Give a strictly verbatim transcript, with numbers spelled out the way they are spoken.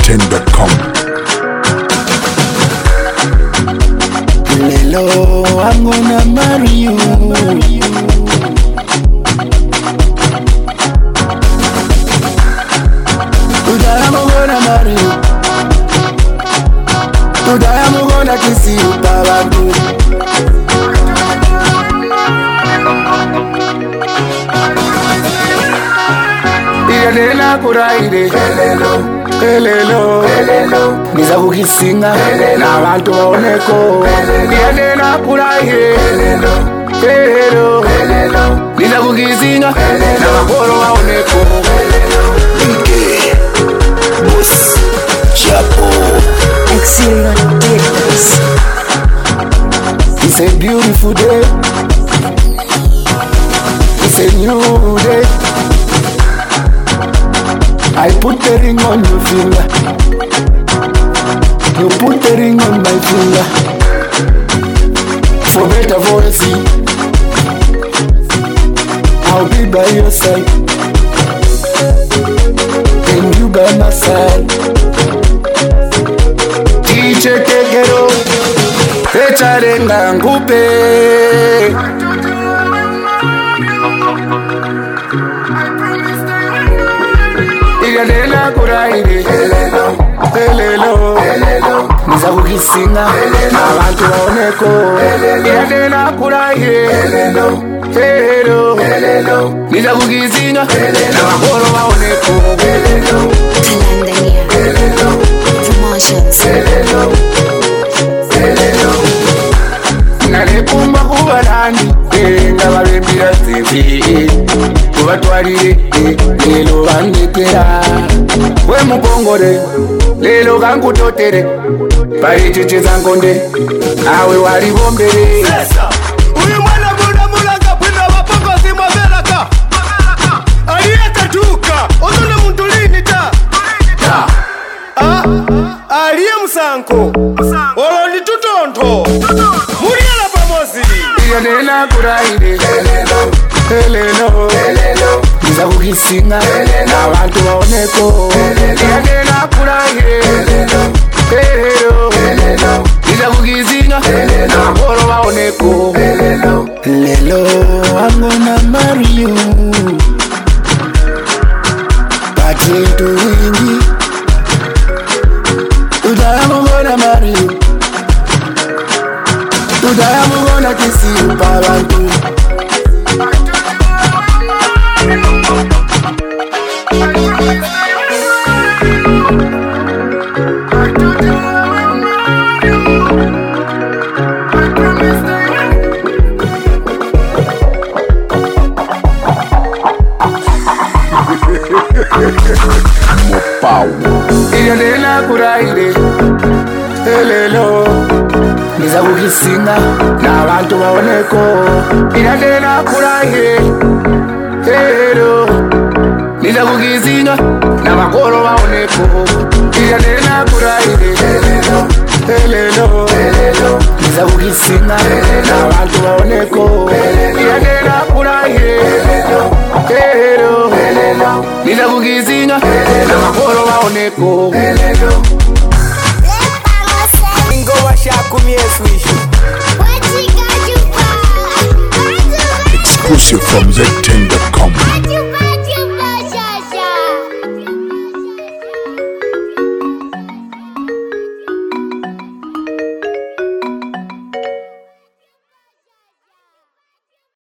ten dot com. Lelo, I'm gonna marry you. Today I'm gonna marry you. Today I'm gonna kiss you, Tabandu. Iyadena kuraide, helelo, helelo, helelo. Niza kukisinga, na bantu baoneko. Iyadena kuraide, helelo, helelo, helelo. Niza kukisinga, na bakoro baoneko. Ike, boss, chapo. Excellent days. It's a beautiful day. It's a new day. I put the ring on your finger. You put the ring on my finger. For better, for worse, I'll be by your side, and you by my side. D J Kekero, Echarenga Ngupe. Iyadena kuraide, helelo, helelo, helelo. Niza kukisinga, na bantu baoneko. Iyadena kuraide, helelo, helelo, helelo. Niza kukisinga, na bakoro baoneko. Helelo, Talandania. helelo, Promotions. helelo, helelo. Nalipumba kuba nani, nga balembira zivi. Kubatwarire, lelo bandekera. We mupongore, lelo kankutotere. Parichiche zankonde, awe wali bombere. Sesa, uyu mwana muda mulanga pwina wapongo zima velaka. Aliyeka duka, ozone muntu lini ta. Ta, Ah, aliye musanko. Olo ni tutonto. Muriela pamozi. iyadena kuraide, helelo, helelo, helelo. Niza kukisinga, na bantu baoneko. Iyadena kuraide, helelo, helelo, helelo. Niza kukisinga, na bakoro baoneko. Lelo, I'm gonna marry you. Party to wingi. Today I'm gonna marry you. Today I'm gonna kiss you, Babantu. Iyadena kuraide, helelo. Niza kukisinga, na bantu baoneko. Iyadena kuraide, helelo. Niza kukisinga, na bakoro baoneko. Iyadena kuraide, helelo, helelo, helelo. Niza kukisinga, na bantu baoneko. Iyadena kuraide, helelo, helelo, helelo. Niza kukisinga, na bakoro baoneko. Ingo washakumie swishu. Exclusive from Z ten dot com.